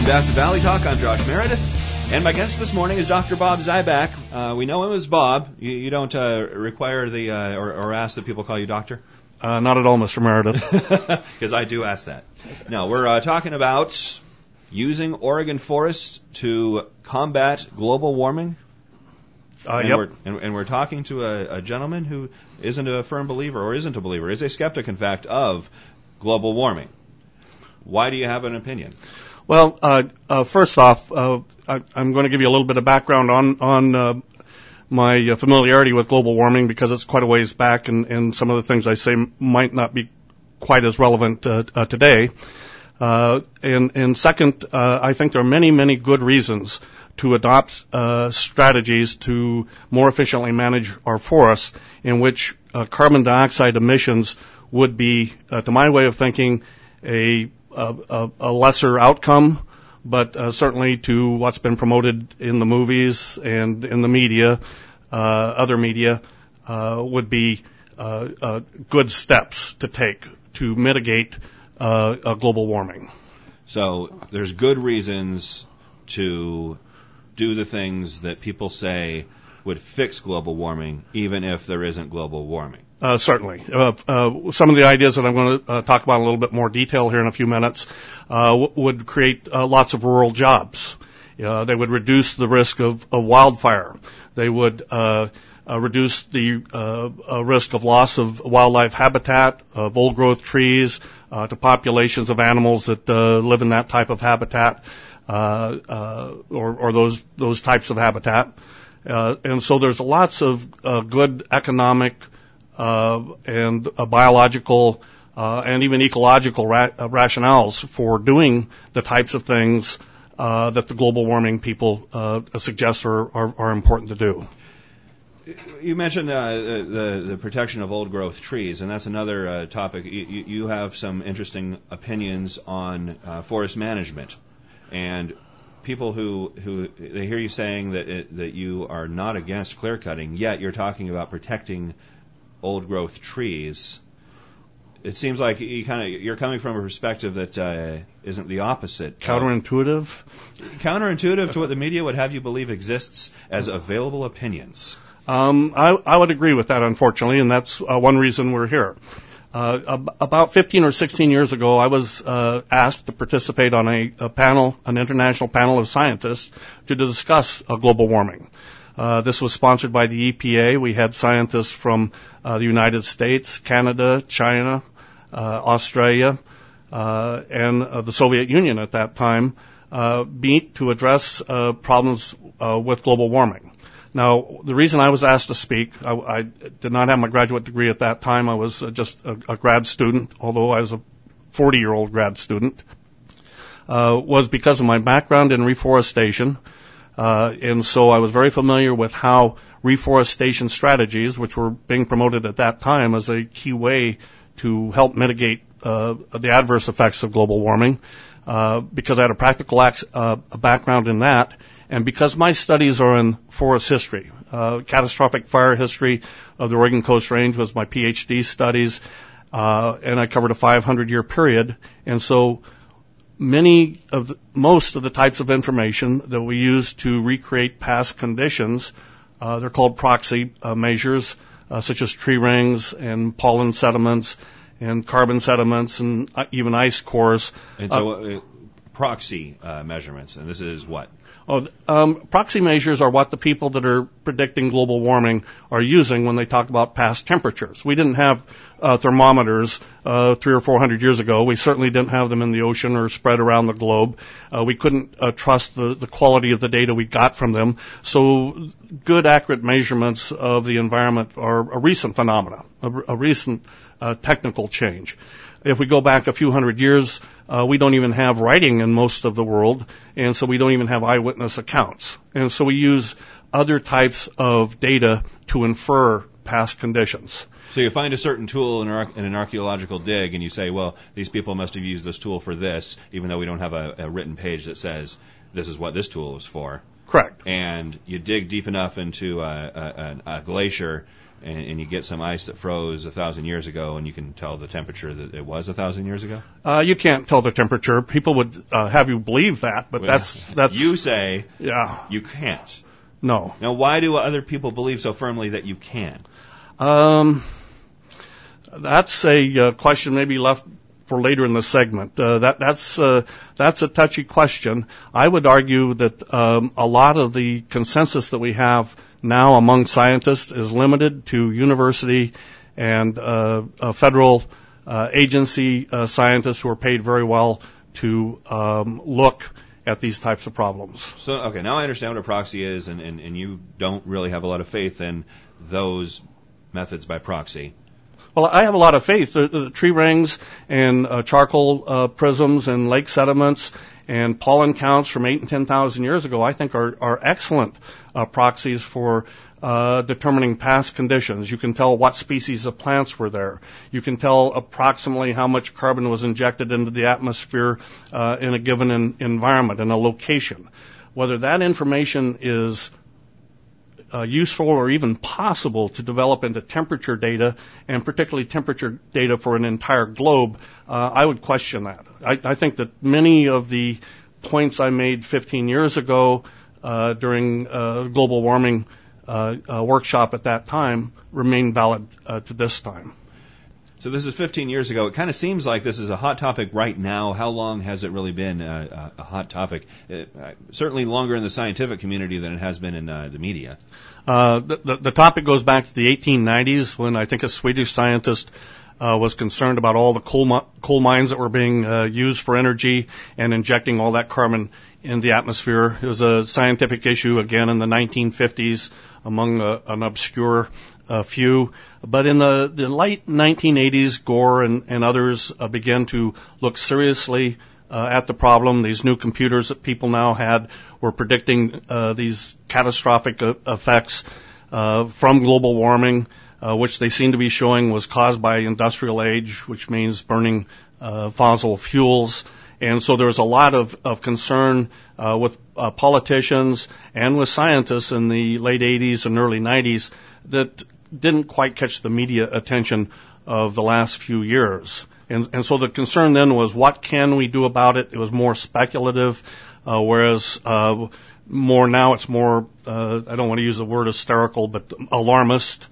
Welcome back to Valley Talk. I'm Josh Meredith, and my guest this morning is Dr. Bob Zyback. We know him as Bob. You don't require the or ask that people call you doctor? Not at all, Mr. Meredith. Because I do ask that. No, we're talking about using Oregon forests to combat global warming. Yep. We're talking to a gentleman who isn't a firm believer, or isn't a believer, is a skeptic, in fact, of global warming. Why do you have an opinion? Well, first off, I'm going to give you a little bit of background on my familiarity with global warming, because it's quite a ways back, and some of the things I say might not be quite as relevant today. And second, I think there are many, many good reasons to adopt strategies to more efficiently manage our forests, in which carbon dioxide emissions would be, to my way of thinking, a lesser outcome, but certainly to what's been promoted in the movies and in the media, other media, would be good steps to take to mitigate global warming. So there's good reasons to do the things that people say would fix global warming, even if there isn't global warming. Certainly. Some of the ideas that I'm going to talk about in a little bit more detail here in a few minutes would create lots of rural jobs. They would reduce the risk of wildfire. They would reduce the risk of loss of wildlife habitat, of old-growth trees, to populations of animals that live in that type of habitat, or those types of habitat. And so there's lots of good economic and biological and even ecological rationales for doing the types of things that the global warming people suggest are important to do. You mentioned the protection of old-growth trees, and that's another topic. You have some interesting opinions on forest management, and people who they hear you saying that you are not against clear cutting, yet you're talking about protecting old-growth trees. It seems like you're coming from a perspective that isn't the opposite. Counterintuitive? Counterintuitive to what the media would have you believe exists as available opinions. I would agree with that, unfortunately, and that's one reason we're here. About 15 or 16 years ago, I was asked to participate on a panel, an international panel of scientists, to discuss global warming. This was sponsored by the EPA. We had scientists from the United States, Canada, China, Australia, and the Soviet Union at that time meet to address problems with global warming. Now, the reason I was asked to speak, I did not have my graduate degree at that time. I was just a grad student, although I was a 40-year-old grad student, was because of my background in reforestation. And so I was very familiar with how reforestation strategies, which were being promoted at that time as a key way to help mitigate the adverse effects of global warming, because I had a practical background in that, and because my studies are in forest history. Catastrophic fire history of the Oregon Coast Range was my PhD studies, and I covered a 500-year period. And so most of the types of information that we use to recreate past conditions, they're called proxy measures, such as tree rings and pollen sediments and carbon sediments and even ice cores. And so proxy measurements, and this is what? Proxy measures are what the people that are predicting global warming are using when they talk about past temperatures. We didn't have thermometers 300 or 400 years ago. We certainly didn't have them in the ocean or spread around the globe. We couldn't trust the quality of the data we got from them. So good, accurate measurements of the environment are a recent phenomena, a recent technical change. If we go back a few hundred years, we don't even have writing in most of the world, and so we don't even have eyewitness accounts. And so we use other types of data to infer past conditions. So you find a certain tool in an archaeological dig, and you say, well, these people must have used this tool for this, even though we don't have a written page that says this is what this tool is for. Correct. And you dig deep enough into a glacier, and you get some ice that froze 1,000 years ago, and you can tell the temperature that it was 1,000 years ago? You can't tell the temperature. People would have you believe that, but that's you say yeah. You can't. No. Now, why do other people believe so firmly that you can? That's a question maybe left for later in the segment. That's a touchy question. I would argue that a lot of the consensus that we have now among scientists is limited to university and federal agency scientists who are paid very well to look at these types of problems. So, okay, now I understand what a proxy is, and you don't really have a lot of faith in those methods by proxy. Well, I have a lot of faith. The tree rings and charcoal prisms and lake sediments and pollen counts from 8,000 and 10,000 years ago, I think are excellent proxies for determining past conditions. You can tell what species of plants were there. You can tell approximately how much carbon was injected into the atmosphere in a given environment, in a location. Whether that information is useful or even possible to develop into temperature data, and particularly temperature data for an entire globe, I would question that. I think that many of the points I made 15 years ago during global warming workshop at that time remain valid to this time. So this is 15 years ago. It kind of seems like this is a hot topic right now. How long has it really been a hot topic? Certainly longer in the scientific community than it has been in the media. The topic goes back to the 1890s when I think a Swedish scientist was concerned about all the coal mines that were being used for energy and injecting all that carbon in the atmosphere. It was a scientific issue again in the 1950s among an obscure few. But in the late 1980s, Gore and others began to look seriously at the problem. These new computers that people now had were predicting these catastrophic effects from global warming, which they seem to be showing was caused by industrial age, which means burning fossil fuels. And so there was a lot of concern with politicians and with scientists in the late 80s and early 90s that didn't quite catch the media attention of the last few years. And so the concern then was, what can we do about it? It was more speculative, whereas more now it's more, I don't want to use the word hysterical, but alarmist,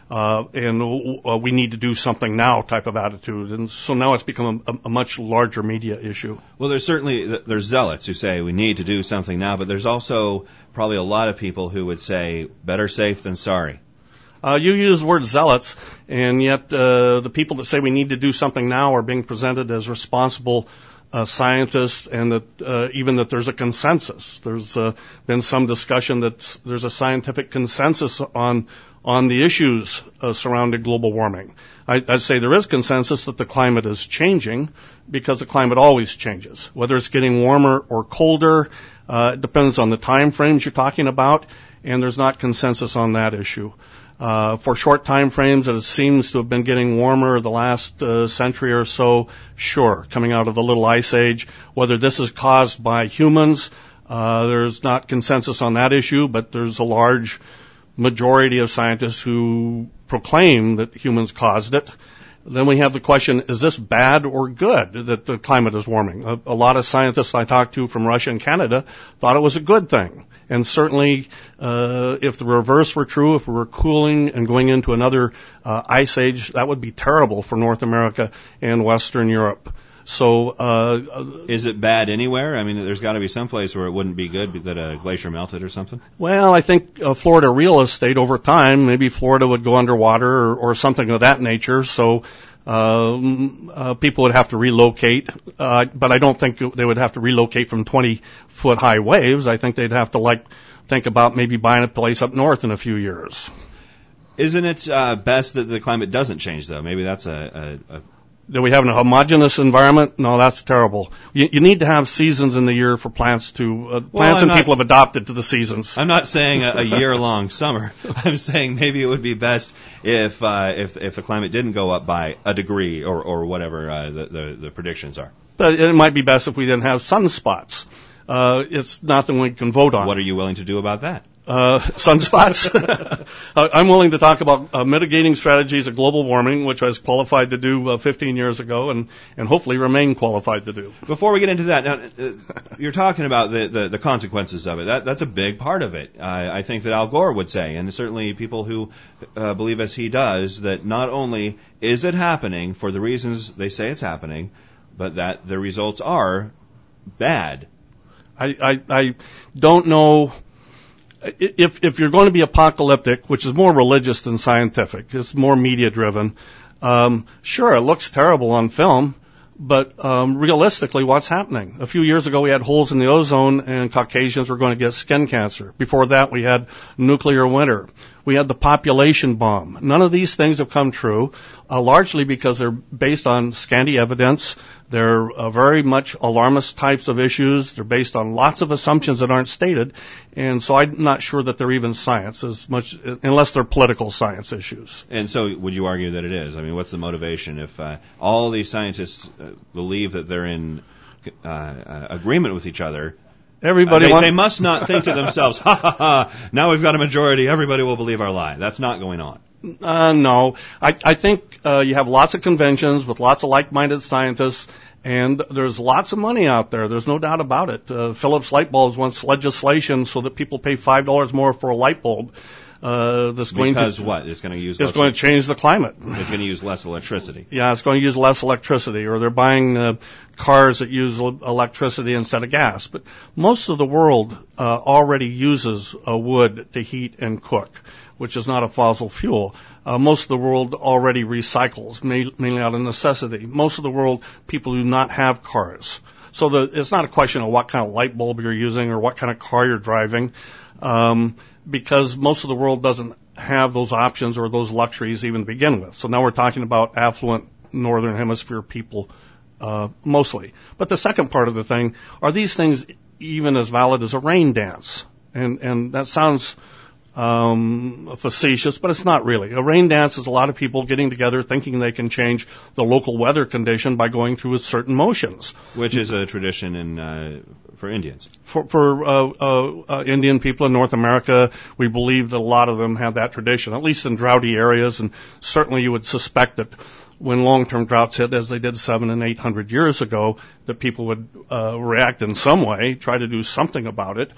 and we need to do something now type of attitude. And so now it's become a much larger media issue. Well, there's zealots who say we need to do something now, but there's also probably a lot of people who would say better safe than sorry. You use the word zealots, and yet the people that say we need to do something now are being presented as responsible scientists, and that even that there's a consensus. There's been some discussion that there's a scientific consensus on the issues surrounding global warming. I'd say there is consensus that the climate is changing because the climate always changes. Whether it's getting warmer or colder, it depends on the time frames you're talking about, and there's not consensus on that issue. For short time frames, it seems to have been getting warmer the last century or so. Sure, coming out of the Little Ice Age. Whether this is caused by humans, there's not consensus on that issue, but there's a large majority of scientists who proclaim that humans caused it. Then we have the question, is this bad or good that the climate is warming? A lot of scientists I talked to from Russia and Canada thought it was a good thing. And certainly, if the reverse were true, if we were cooling and going into another ice age, that would be terrible for North America and Western Europe. So, is it bad anywhere? I mean, there's got to be some place where it wouldn't be good that a glacier melted or something. Well, I think Florida real estate over time, maybe Florida would go underwater or something of that nature. So, people would have to relocate, but I don't think they would have to relocate from 20-foot high waves. I think they'd have to think about maybe buying a place up north in a few years. Isn't it best that the climate doesn't change, though? Maybe that's that we have a homogeneous environment? No, that's terrible. You need to have seasons in the year for plants to plants and people have adopted to the seasons. I'm not saying a year-long summer. I'm saying maybe it would be best if the climate didn't go up by a degree or whatever the predictions are. But it might be best if we didn't have sunspots. It's not that we can vote on. What are you willing to do about that? sunspots. I'm willing to talk about mitigating strategies of global warming, which I was qualified to do 15 years ago, and hopefully remain qualified to do. Before we get into that, now, you're talking about the consequences of it. That's a big part of it. I think that Al Gore would say, and certainly people who believe as he does, that not only is it happening for the reasons they say it's happening, but that the results are bad. I don't know. If you're going to be apocalyptic, which is more religious than scientific, it's more media driven, sure, it looks terrible on film, but realistically, what's happening? A few years ago, we had holes in the ozone and Caucasians were going to get skin cancer. Before that, we had nuclear winter. We had the population bomb. None of these things have come true, largely because they're based on scanty evidence. They're very much alarmist types of issues. They're based on lots of assumptions that aren't stated. And so I'm not sure that they're even science as much, unless they're political science issues. And so would you argue that it is? I mean, what's the motivation? If all these scientists believe that they're in agreement with each other, they must not think to themselves, ha ha ha, now we've got a majority, everybody will believe our lie. That's not going on. No. I think you have lots of conventions with lots of like-minded scientists, and there's lots of money out there. There's no doubt about it. Philips light bulbs wants legislation so that people pay $5 more for a light bulb. Because what? It's going to use. It's going to change the climate. It's going to use less electricity. Yeah, it's going to use less electricity, or they're buying cars that use electricity instead of gas. But most of the world already uses wood to heat and cook, which is not a fossil fuel. Most of the world already recycles, mainly out of necessity. Most of the world, people do not have cars. So it's not a question of what kind of light bulb you're using or what kind of car you're driving, because most of the world doesn't have those options or those luxuries even to begin with. So now we're talking about affluent Northern Hemisphere people mostly. But the second part of the thing, are these things even as valid as a rain dance? And that sounds facetious, but it's not really. A rain dance is a lot of people getting together thinking they can change the local weather condition by going through certain motions. Which is a tradition for Indians. For Indian people in North America, we believe that a lot of them have that tradition, at least in droughty areas, and certainly you would suspect that when long-term droughts hit, as they did 700 and 800 years ago, that people would react in some way, try to do something about it.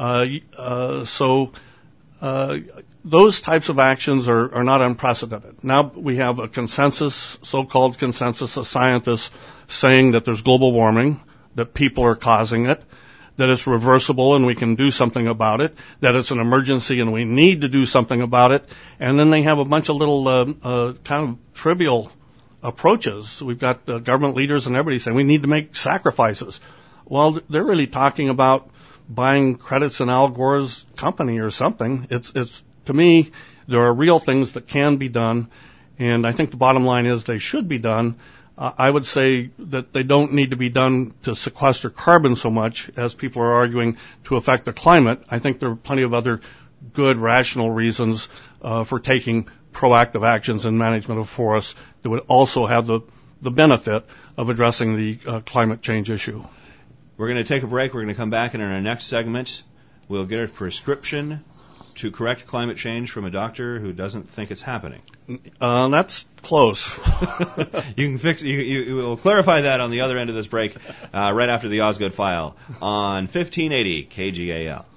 Those types of actions are not unprecedented. Now we have a consensus, so-called consensus of scientists saying that there's global warming, that people are causing it, that it's reversible and we can do something about it, that it's an emergency and we need to do something about it, and then they have a bunch of little kind of trivial approaches. We've got the government leaders and everybody saying we need to make sacrifices. Well, they're really talking about buying credits in Al Gore's company or something. It's to me, there are real things that can be done, and I think the bottom line is they should be done. I would say that they don't need to be done to sequester carbon so much as people are arguing to affect the climate. I think there are plenty of other good, rational reasons for taking proactive actions in management of forests that would also have the benefit of addressing the climate change issue. We're going to take a break. We're going to come back, and in our next segment, we'll get a prescription to correct climate change from a doctor who doesn't think it's happening. That's close. You can fix. You will clarify that on the other end of this break, right after the Osgood File on 1580 KGAL.